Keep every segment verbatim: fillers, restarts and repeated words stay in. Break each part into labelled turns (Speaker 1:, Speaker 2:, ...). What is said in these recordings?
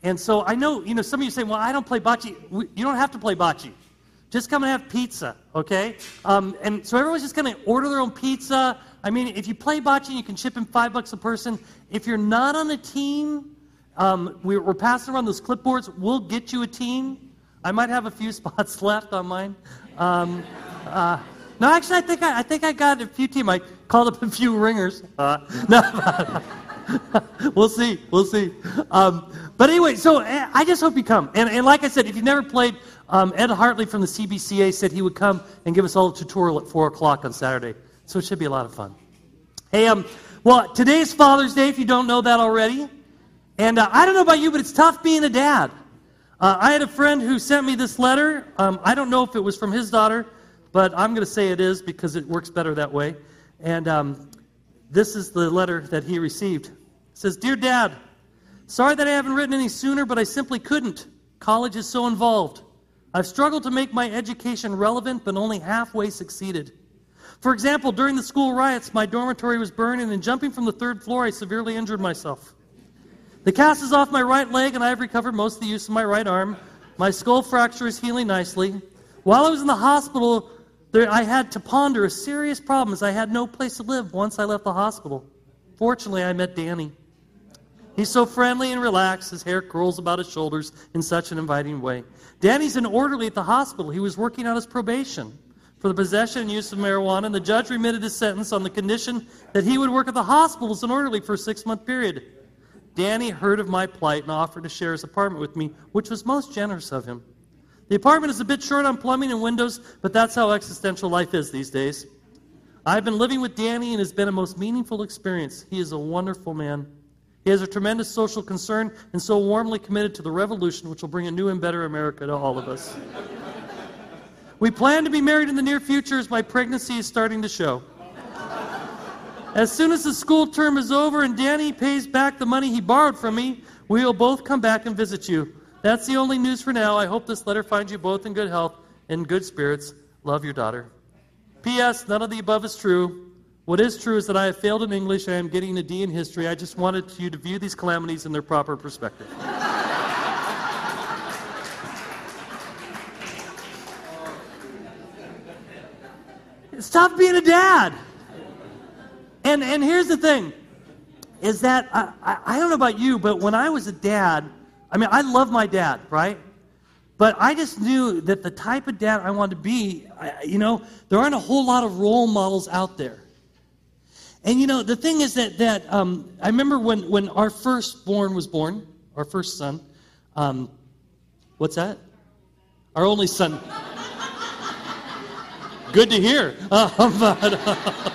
Speaker 1: And so I know, you know, some of you say, well, I don't play bocce. We, you don't have to play bocce. Just come and have pizza, okay? Um, and so everyone's just going to order their own pizza. I mean, if you play bocce, you can chip in five bucks a person. If you're not on a team, um, we're, we're passing around those clipboards. We'll get you a team. I might have a few spots left on mine. Um, uh, no, actually, I think I, I think I got a few teams. I called up a few ringers. Uh, no, we'll see. We'll see. Um, but anyway, so I just hope you come. And, and like I said, if you've never played, um, Ed Hartley from the C B C A said he would come and give us all a tutorial at four o'clock on Saturday. So it should be a lot of fun. Hey, um, well, today's Father's Day, if you don't know that already. And uh, I don't know about you, but it's tough being a dad. Uh, I had a friend who sent me this letter. Um, I don't know if it was from his daughter, but I'm going to say it is because it works better that way. And um, this is the letter that he received. It says, Dear Dad, sorry that I haven't written any sooner, but I simply couldn't. College is so involved. I've struggled to make my education relevant, but only halfway succeeded. For example, during the school riots, my dormitory was burned, and in jumping from the third floor, I severely injured myself. The cast is off my right leg, and I have recovered most of the use of my right arm. My skull fracture is healing nicely. While I was in the hospital, there, I had to ponder a serious problem as I had no place to live once I left the hospital. Fortunately, I met Danny. He's so friendly and relaxed. His hair curls about his shoulders in such an inviting way. Danny's an orderly at the hospital. He was working out his probation for the possession and use of marijuana, and the judge remitted his sentence on the condition that he would work at the hospital as an orderly for a six-month period. Danny heard of my plight and offered to share his apartment with me, which was most generous of him. The apartment is a bit short on plumbing and windows, but that's how existential life is these days. I've been living with Danny, and it's been a most meaningful experience. He is a wonderful man. He has a tremendous social concern and so warmly committed to the revolution which will bring a new and better America to all of us. We plan to be married in the near future as my pregnancy is starting to show. As soon as the school term is over and Danny pays back the money he borrowed from me, we will both come back and visit you. That's the only news for now. I hope this letter finds you both in good health and good spirits. Love, your daughter. P S. None of the above is true. What is true is that I have failed in English and I am getting a D in history. I just wanted you to view these calamities in their proper perspective. It's tough being a dad. And and here's the thing, is that, I, I, I don't know about you, but when I was a dad, I mean, I love my dad, right? But I just knew that the type of dad I wanted to be, I, you know, there aren't a whole lot of role models out there. And, you know, the thing is that, that um, I remember when, when our firstborn was born, our first son, um, what's that? Our only son. Good to hear. Um, but, uh,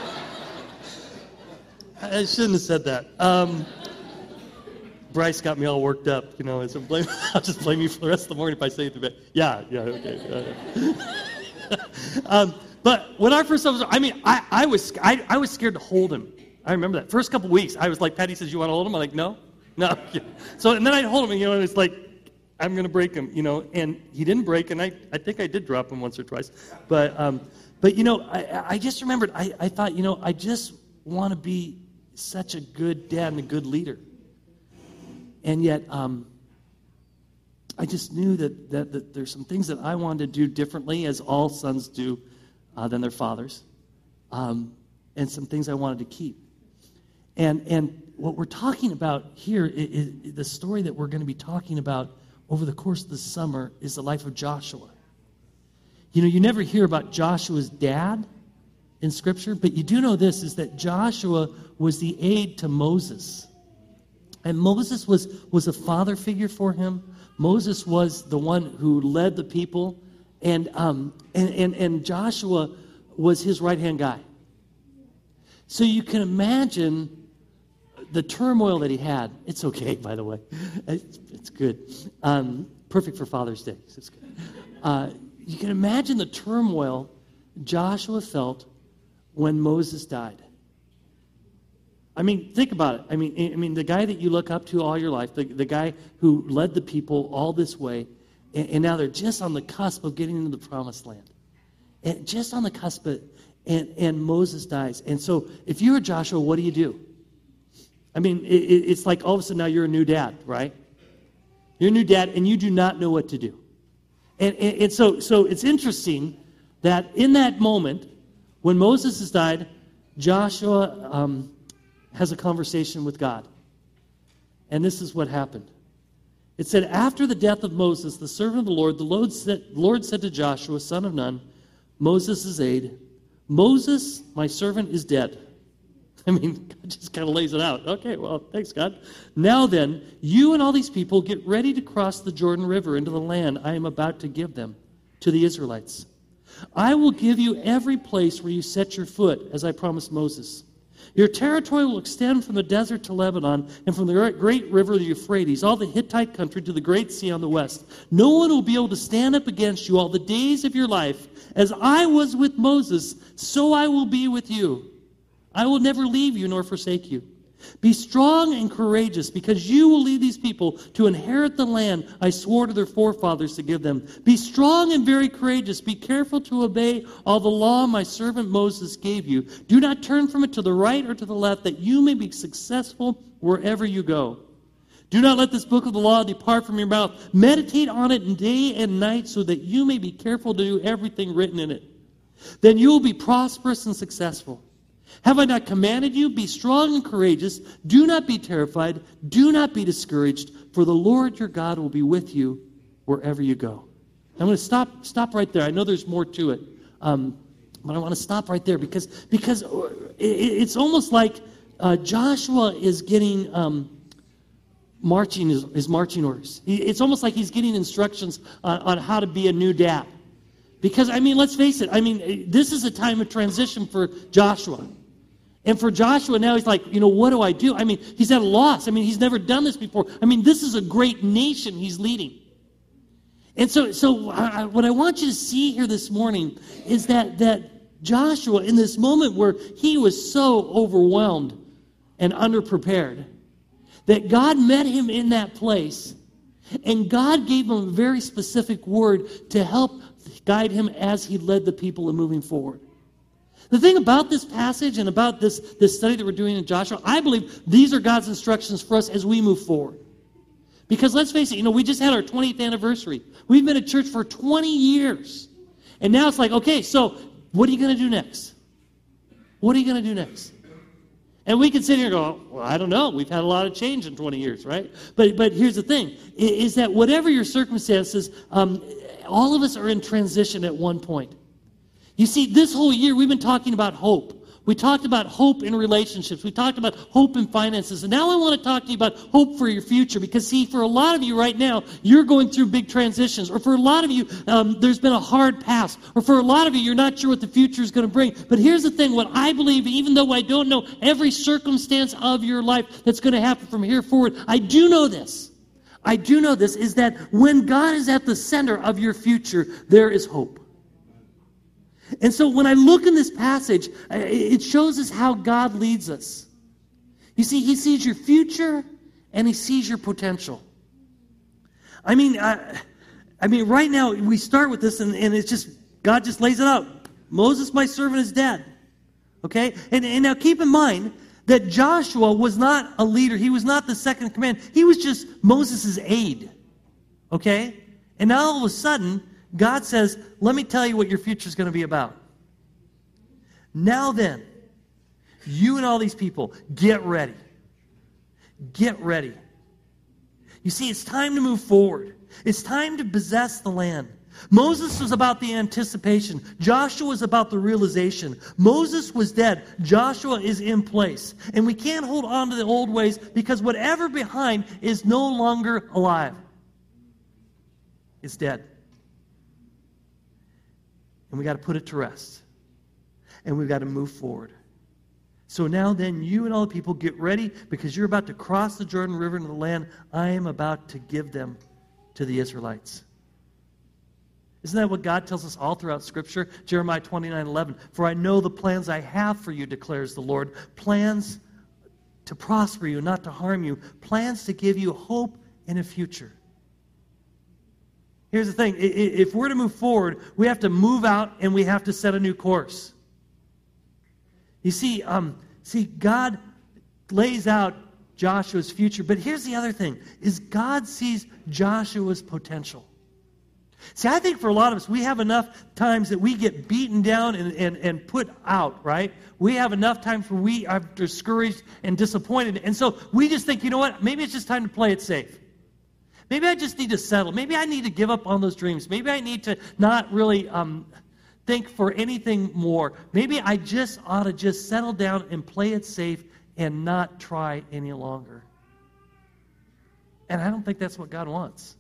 Speaker 1: I shouldn't have said that. Um, Bryce got me all worked up, you know, and so blame, I'll just blame you for the rest of the morning if I say it too bad. Yeah, yeah, okay. Uh, um, but when our first son was, I mean, I, I was I, I was scared to hold him. I remember that. First couple weeks, I was like, Patty says, you want to hold him? I'm like, no, no. So, and then I'd hold him, and, you know, and it's like, I'm going to break him, you know, and he didn't break, and I, I think I did drop him once or twice. But, um, but you know, I, I just remembered, I, I thought, you know, I just want to be such a good dad and a good leader. And yet, um, I just knew that, that, that there's some things that I wanted to do differently, as all sons do, uh, than their fathers, um, and some things I wanted to keep. And and what we're talking about here, is, is the story that we're going to be talking about over the course of the summer, is the life of Joshua. You know, you never hear about Joshua's dad in Scripture, but you do know this, is that Joshua was the aide to Moses. And Moses was, was a father figure for him. Moses was the one who led the people. And, um, and, and, and Joshua was his right-hand guy. So you can imagine the turmoil that he had. It's okay, by the way. It's, it's good. Um, perfect for Father's Day. It's good. Uh, you can imagine the turmoil Joshua felt when Moses died. I mean, think about it. I mean, I mean, the guy that you look up to all your life, the, the guy who led the people all this way, and, and now they're just on the cusp of getting into the promised land. And just on the cusp of, and, and Moses dies. And so if you were Joshua, what do you do? I mean, it, it's like all of a sudden now you're a new dad, right? You're a new dad, and you do not know what to do. And, and, and so, so it's interesting that in that moment, when Moses has died, Joshua um, has a conversation with God. And this is what happened. It said, after the death of Moses, the servant of the Lord, the Lord said, Lord said to Joshua, son of Nun, Moses' aide, Moses, my servant, is dead. I mean, God just kind of lays it out. Okay, well, thanks, God. Now then, you and all these people get ready to cross the Jordan River into the land I am about to give them, to the Israelites. I will give you every place where you set your foot, as I promised Moses. Your territory will extend from the desert to Lebanon and from the great river, the Euphrates, all the Hittite country to the great sea on the west. No one will be able to stand up against you all the days of your life. As I was with Moses, so I will be with you. I will never leave you nor forsake you. Be strong and courageous, because you will lead these people to inherit the land I swore to their forefathers to give them. Be strong and very courageous. Be careful to obey all the law my servant Moses gave you. Do not turn from it to the right or to the left, that you may be successful wherever you go. Do not let this book of the law depart from your mouth. Meditate on it day and night, so that you may be careful to do everything written in it. Then you will be prosperous and successful. Have I not commanded you? Be strong and courageous. Do not be terrified. Do not be discouraged, for the Lord your God will be with you wherever you go. I'm going to stop stop right there. I know there's more to it, um, but I want to stop right there because, because it, it's almost like uh, Joshua is getting um, marching his, his marching orders. He, it's almost like he's getting instructions on, on how to be a new dad. Because, I mean, let's face it. I mean, this is a time of transition for Joshua. And for Joshua now, he's like, you know, what do I do? I mean, he's at a loss. I mean, he's never done this before. I mean, this is a great nation he's leading. And so, so I, what I want you to see here this morning is that, that Joshua, in this moment where he was so overwhelmed and underprepared, that God met him in that place, and God gave him a very specific word to help guide him as he led the people in moving forward. The thing about this passage and about this, this study that we're doing in Joshua, I believe these are God's instructions for us as we move forward. Because let's face it, you know, we just had our twentieth anniversary. We've been at church for twenty years. And now it's like, okay, so what are you going to do next? What are you going to do next? And we can sit here and go, well, I don't know. We've had a lot of change in twenty years, right? But but here's the thing, is that whatever your circumstances, um, all of us are in transition at one point. You see, this whole year we've been talking about hope. We talked about hope in relationships. We talked about hope in finances. And now I want to talk to you about hope for your future. Because, see, for a lot of you right now, you're going through big transitions. Or for a lot of you, um, there's been a hard past. Or for a lot of you, you're not sure what the future is going to bring. But here's the thing. What I believe, even though I don't know every circumstance of your life that's going to happen from here forward, I do know this. I do know this, is that when God is at the center of your future, there is hope. And so when I look in this passage, it shows us how God leads us. You see, he sees your future and he sees your potential. I mean, I, I mean, right now we start with this and, and it's just, God just lays it out. Moses, my servant, is dead. Okay? And, and now keep in mind that Joshua was not a leader. He was not the second in command. He was just Moses' aide. Okay? And now all of a sudden, God says, let me tell you what your future is going to be about. Now then, you and all these people, get ready. Get ready. You see, it's time to move forward. It's time to possess the land. Moses was about the anticipation. Joshua was about the realization. Moses was dead. Joshua is in place. And we can't hold on to the old ways because whatever behind is no longer alive. It's dead. And we got to put it to rest. And we've got to move forward. So now then, you and all the people get ready because you're about to cross the Jordan River into the land I am about to give them to the Israelites. Isn't that what God tells us all throughout Scripture? Jeremiah twenty-nine eleven. For I know the plans I have for you, declares the Lord. Plans to prosper you, not to harm you. Plans to give you hope and a future. Here's the thing. If we're to move forward, we have to move out and we have to set a new course. You see, um, see, God lays out Joshua's future. But here's the other thing, is God sees Joshua's potential. See, I think for a lot of us, we have enough times that we get beaten down and, and, and put out, right? We have enough times where we are discouraged and disappointed. And so we just think, you know what, maybe it's just time to play it safe. Maybe I just need to settle. Maybe I need to give up on those dreams. Maybe I need to not really um, think for anything more. Maybe I just ought to just settle down and play it safe and not try any longer. And I don't think that's what God wants.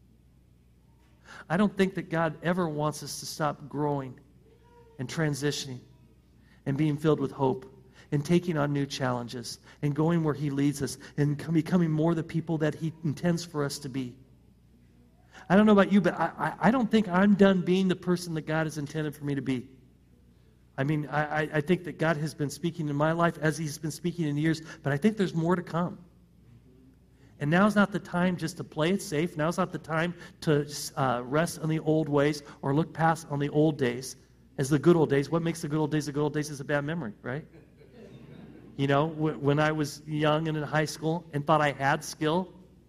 Speaker 1: I don't think that God ever wants us to stop growing and transitioning and being filled with hope and taking on new challenges and going where He leads us and becoming more the people that He intends for us to be. I don't know about you, but I, I, I don't think I'm done being the person that God has intended for me to be. I mean, I, I think that God has been speaking in my life as He's been speaking in years, but I think there's more to come. And now's not the time just to play it safe. Now's not the time to uh, rest on the old ways or look past on the old days as the good old days. What makes the good old days the good old days is a bad memory, right? You know, w- when I was young and in high school and thought I had skill.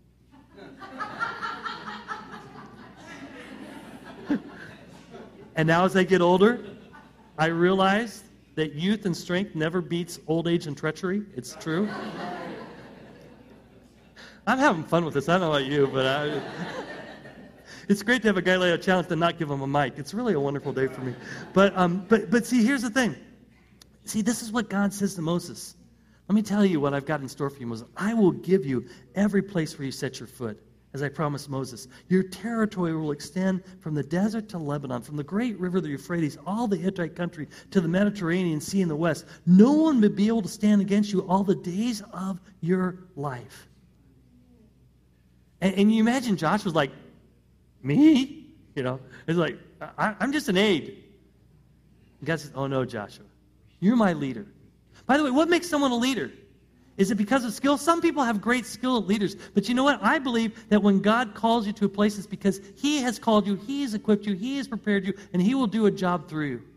Speaker 1: And now as I get older, I realize that youth and strength never beats old age and treachery. It's true. I'm having fun with this. I don't know about you, but I, it's great to have a guy lay a challenge to not give him a mic. It's really a wonderful day for me. But um, but but see, here's the thing. See, this is what God says to Moses. Let me tell you what I've got in store for you, Moses. I will give you every place where you set your foot, as I promised Moses. Your territory will extend from the desert to Lebanon, from the great river, the Euphrates, all the Hittite country, to the Mediterranean Sea in the west. No one will be able to stand against you all the days of your life. And, and you imagine Joshua's like, me? You know, it's like, I, I'm just an aide. And God says, oh no, Joshua, you're my leader. By the way, what makes someone a leader? Is it because of skill? Some people have great skill at leaders. But you know what? I believe that when God calls you to a place, it's because He has called you, He has equipped you, He has prepared you, and He will do a job through you.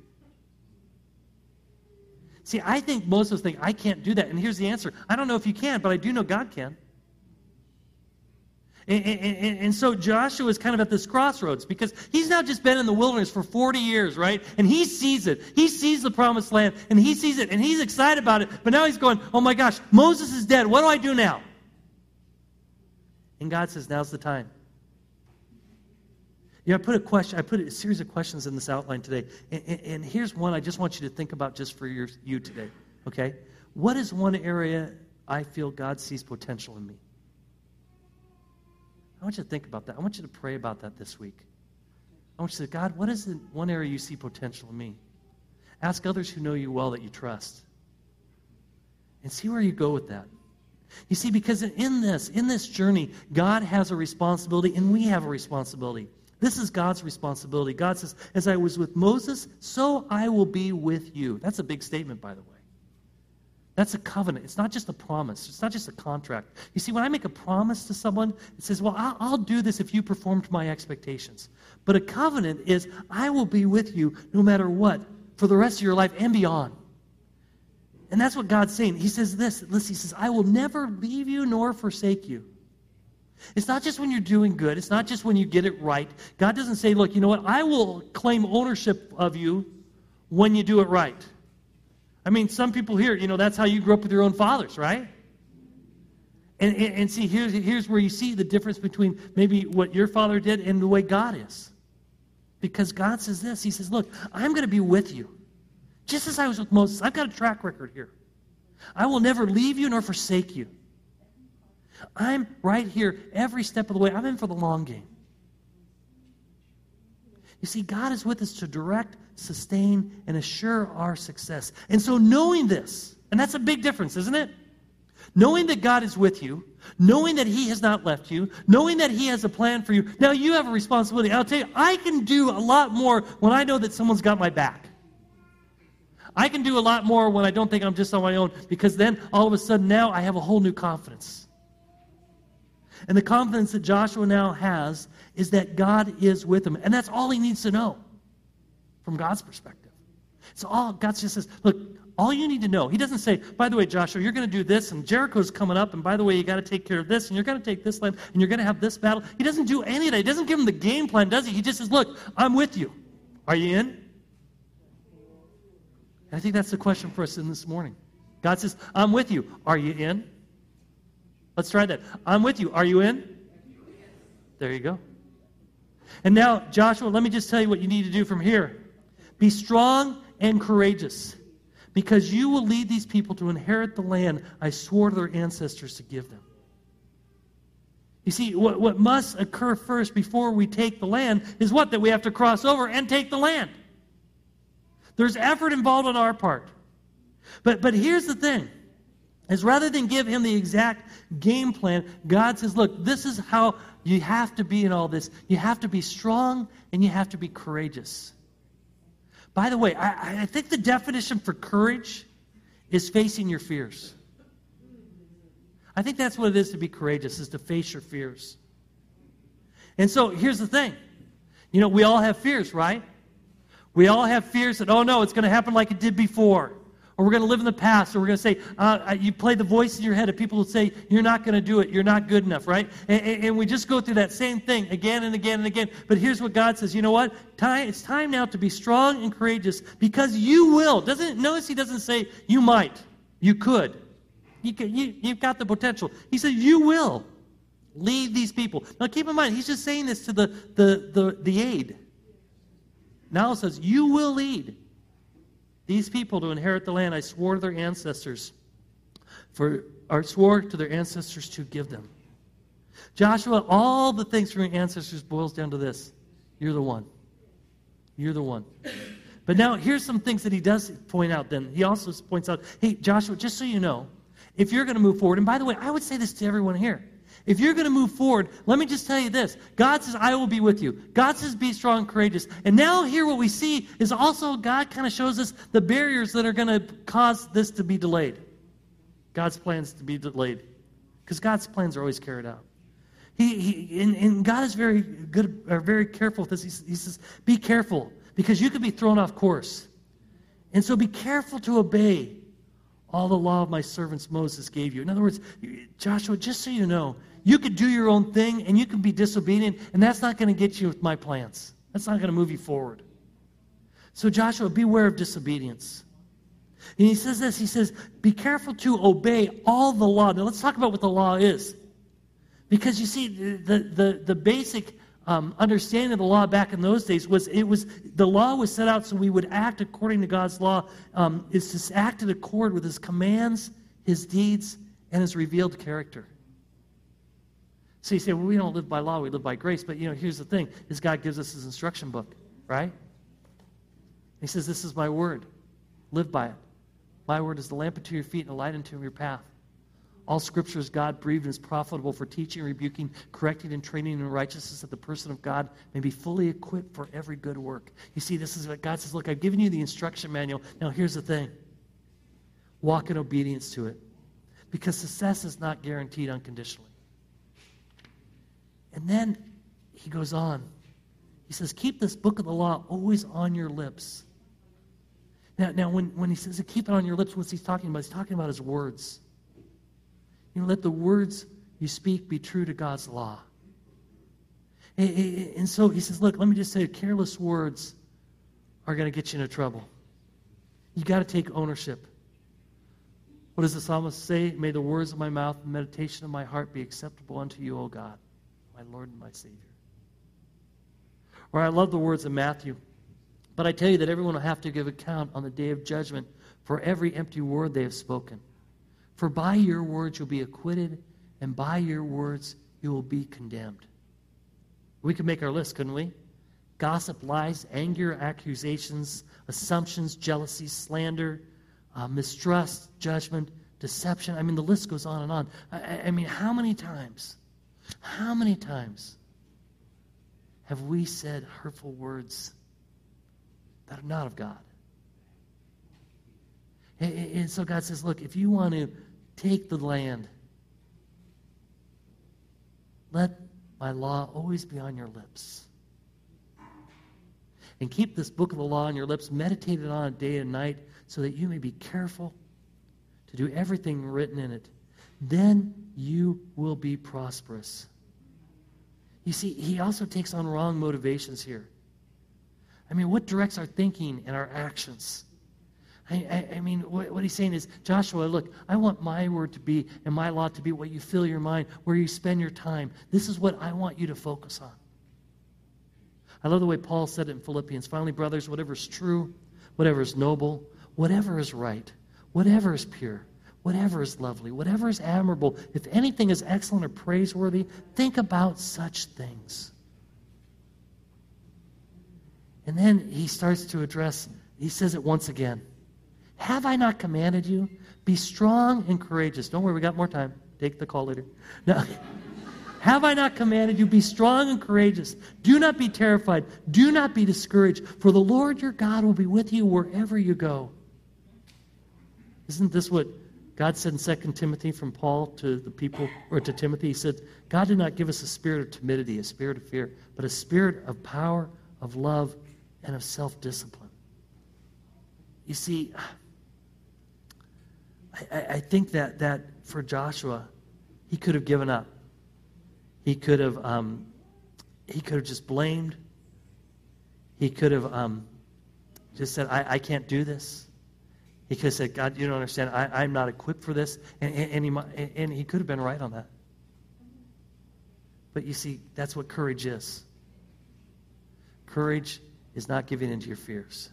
Speaker 1: See, I think most of us think, I can't do that. And here's the answer. I don't know if you can, but I do know God can. And, and, and so Joshua is kind of at this crossroads because he's now just been in the wilderness for forty years, right? And he sees it. He sees the promised land, and he sees it, and he's excited about it. But now he's going, oh my gosh, Moses is dead. What do I do now? And God says, now's the time. You know, I put a question. I put a series of questions in this outline today, and, and, and here's one I just want you to think about just for your, you today. Okay, what is one area I feel God sees potential in me? I want you to think about that. I want you to pray about that this week. I want you to say, God, what is the one area you see potential in me? Ask others who know you well that you trust. And see where you go with that. You see, because in this, in this journey, God has a responsibility and we have a responsibility. This is God's responsibility. God says, as I was with Moses, so I will be with you. That's a big statement, by the way. That's a covenant. It's not just a promise. It's not just a contract. You see, when I make a promise to someone, it says, well, I'll, I'll do this if you perform to my expectations. But a covenant is, I will be with you no matter what for the rest of your life and beyond. And that's what God's saying. He says this. Listen, He says, I will never leave you nor forsake you. It's not just when you're doing good. It's not just when you get it right. God doesn't say, look, you know what? I will claim ownership of you when you do it right. I mean, some people here, you know, that's how you grew up with your own fathers, right? And, and, and see, here's, here's where you see the difference between maybe what your father did and the way God is. Because God says this. He says, look, I'm going to be with you. Just as I was with Moses, I've got a track record here. I will never leave you nor forsake you. I'm right here every step of the way. I'm in for the long game. You see, God is with us to direct, sustain, and assure our success. And so knowing this, and that's a big difference, isn't it? Knowing that God is with you, knowing that He has not left you, knowing that He has a plan for you, now you have a responsibility. I'll tell you, I can do a lot more when I know that someone's got my back. I can do a lot more when I don't think I'm just on my own, because then all of a sudden now I have a whole new confidence. And the confidence that Joshua now has is that God is with him. And that's all he needs to know from God's perspective. So all God just says, look, all you need to know. He doesn't say, by the way, Joshua, you're going to do this, and Jericho's coming up, and by the way, you got to take care of this, and you're going to take this land, and you're going to have this battle. He doesn't do any of that. He doesn't give him the game plan, does he? He just says, look, I'm with you. Are you in? And I think that's the question for us in this morning. God says, I'm with you. Are you in? Let's try that. I'm with you. Are you in? There you go. And now, Joshua, let me just tell you what you need to do from here. Be strong and courageous, because you will lead these people to inherit the land I swore to their ancestors to give them. You see, what, what must occur first before we take the land is what? That we have to cross over and take the land. There's effort involved on our part. But, but here's the thing, is rather than give him the exact game plan, God says, look, this is how you have to be in all this. You have to be strong and you have to be courageous. By the way, I, I think the definition for courage is facing your fears. I think that's what it is to be courageous, is to face your fears. And so here's the thing. You know, we all have fears, right? We all have fears that, oh no, it's going to happen like it did before. Or we're going to live in the past, or we're going to say, uh, you play the voice in your head, and people will say, you're not going to do it, you're not good enough, right? And, and, and we just go through that same thing again and again and again. But here's what God says, you know what? Time, it's time now to be strong and courageous, because you will. Doesn't notice he doesn't say, you might, you could. You can, you, you've got the potential. He said, you will lead these people. Now keep in mind, he's just saying this to the, the, the, the aid. Now it says, you will lead these people to inherit the land I swore to their ancestors, for or swore to their ancestors to give them. Joshua, all the things from your ancestors boils down to this. You're the one. You're the one. But now here's some things that he does point out then. He also points out, hey, Joshua, just so you know, if you're going to move forward, and by the way, I would say this to everyone here. If you're going to move forward, let me just tell you this. God says, I will be with you. God says, be strong and courageous. And now here what we see is also God kind of shows us the barriers that are going to cause this to be delayed. God's plans to be delayed. Because God's plans are always carried out. He, he and, and God is very good, or very careful with this. He, he says, be careful, because you could be thrown off course. And so be careful to obey all the law of my servants Moses gave you. In other words, Joshua, just so you know, you could do your own thing and you can be disobedient, and that's not going to get you with my plans. That's not going to move you forward. So Joshua, beware of disobedience. And he says this, he says, be careful to obey all the law. Now let's talk about what the law is. Because you see, the, the, the basic um, understanding of the law back in those days was, it was the law was set out so we would act according to God's law. Um, is to act in accord with his commands, his deeds, and his revealed character. So you say, well, we don't live by law, we live by grace. But, you know, here's the thing, is God gives us his instruction book, right? He says, this is my word. Live by it. My word is the lamp unto your feet and a light unto your path. All Scripture is God-breathed and is profitable for teaching, rebuking, correcting, and training in righteousness, that the person of God may be fully equipped for every good work. You see, this is what God says, look, I've given you the instruction manual. Now here's the thing. Walk in obedience to it. Because success is not guaranteed unconditionally. And then he goes on. He says, keep this book of the law always on your lips. Now, now when, when he says keep it on your lips, what's he talking about? He's talking about his words. You know, let the words you speak be true to God's law. And, and so he says, look, let me just say, careless words are going to get you into trouble. You got to take ownership. What does the psalmist say? May the words of my mouth and meditation of my heart be acceptable unto you, O God, my Lord and my Savior. Or I love the words of Matthew. But I tell you that everyone will have to give account on the day of judgment for every empty word they have spoken. For by your words you'll be acquitted, and by your words you will be condemned. We could make our list, couldn't we? Gossip, lies, anger, accusations, assumptions, jealousy, slander, uh, mistrust, judgment, deception. I mean, the list goes on and on. I, I mean, how many times, how many times have we said hurtful words that are not of God? And, and so God says, look, if you want to take the land, let my law always be on your lips. And keep this book of the law on your lips, meditate it on day and night, so that you may be careful to do everything written in it. Then you will be prosperous. You see, he also takes on wrong motivations here. I mean, what directs our thinking and our actions? I, I, I mean, what, what he's saying is, Joshua, look, I want my word to be and my law to be what you fill your mind, where you spend your time. This is what I want you to focus on. I love the way Paul said it in Philippians. Finally, brothers, whatever is true, whatever is noble, whatever is right, whatever is pure, whatever is lovely, whatever is admirable, if anything is excellent or praiseworthy, think about such things. And then he starts to address, he says it once again. Have I not commanded you? Be strong and courageous. Don't worry, we got more time. Take the call later. Now, have I not commanded you? Be strong and courageous. Do not be terrified. Do not be discouraged. For the Lord your God will be with you wherever you go. Isn't this what God said in Second Timothy from Paul to the people, or to Timothy? He said, God did not give us a spirit of timidity, a spirit of fear, but a spirit of power, of love, and of self-discipline. You see, I, I think that, that for Joshua, he could have given up. He could have um, he could have just blamed. He could have um, just said, I, I can't do this. He could have said, God, you don't understand. I, I'm not equipped for this. And, and, and, he, and he could have been right on that. But you see, that's what courage is. Courage is not giving in to your fears.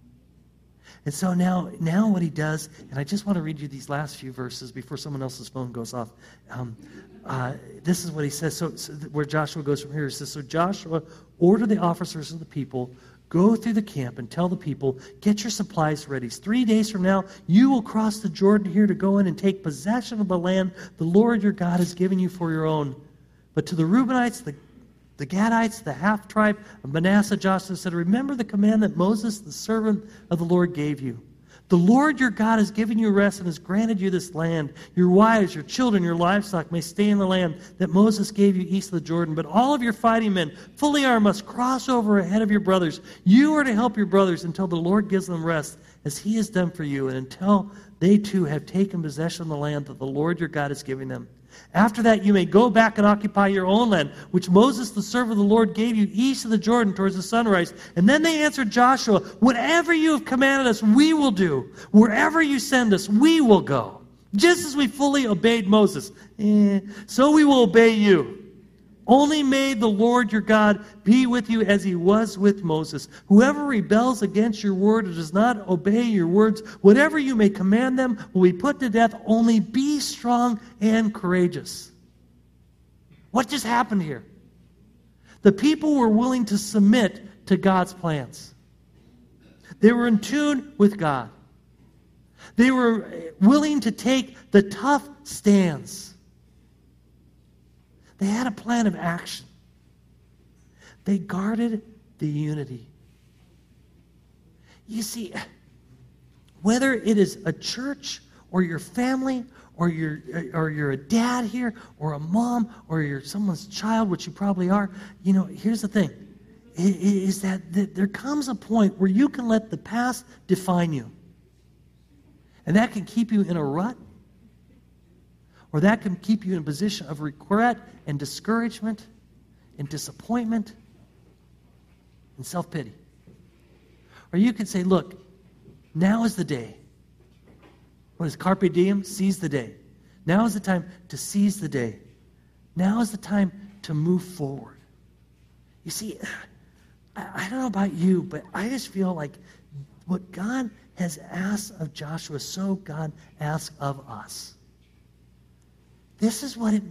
Speaker 1: And so now, now what he does, and I just want to read you these last few verses before someone else's phone goes off. Um, uh, this is what he says. So, so where Joshua goes from here, he says, so Joshua ordered the officers of the people, go through the camp and tell the people, get your supplies ready. Three days from now, you will cross the Jordan here to go in and take possession of the land the Lord your God has given you for your own. But to the Reubenites, the The Gadites, the half-tribe of Manasseh, Joshua said, remember the command that Moses, the servant of the Lord, gave you. The Lord your God has given you rest and has granted you this land. Your wives, your children, your livestock may stay in the land that Moses gave you east of the Jordan. But all of your fighting men, fully armed, must cross over ahead of your brothers. You are to help your brothers until the Lord gives them rest, as he has done for you, and until they too have taken possession of the land that the Lord your God is giving them. After that, you may go back and occupy your own land, which Moses, the servant of the Lord, gave you east of the Jordan towards the sunrise. And then they answered Joshua, whatever you have commanded us, we will do. Wherever you send us, we will go. Just as we fully obeyed Moses, eh, so we will obey you. Only may the Lord your God be with you as he was with Moses. Whoever rebels against your word or does not obey your words, whatever you may command them will be put to death. Only be strong and courageous. What just happened here? The people were willing to submit to God's plans. They were in tune with God. They were willing to take the tough stands. They had a plan of action. They guarded the unity. You see, whether it is a church or your family or you're, or you're a dad here or a mom or you're someone's child, which you probably are, you know, here's the thing, is that, that there comes a point where you can let the past define you. And that can keep you in a rut. Or that can keep you in a position of regret and discouragement and disappointment and self-pity. Or you can say, look, now is the day. What is carpe diem? Seize the day. Now is the time to seize the day. Now is the time to move forward. You see, I, I don't know about you, but I just feel like what God has asked of Joshua, so God asks of us. This is what it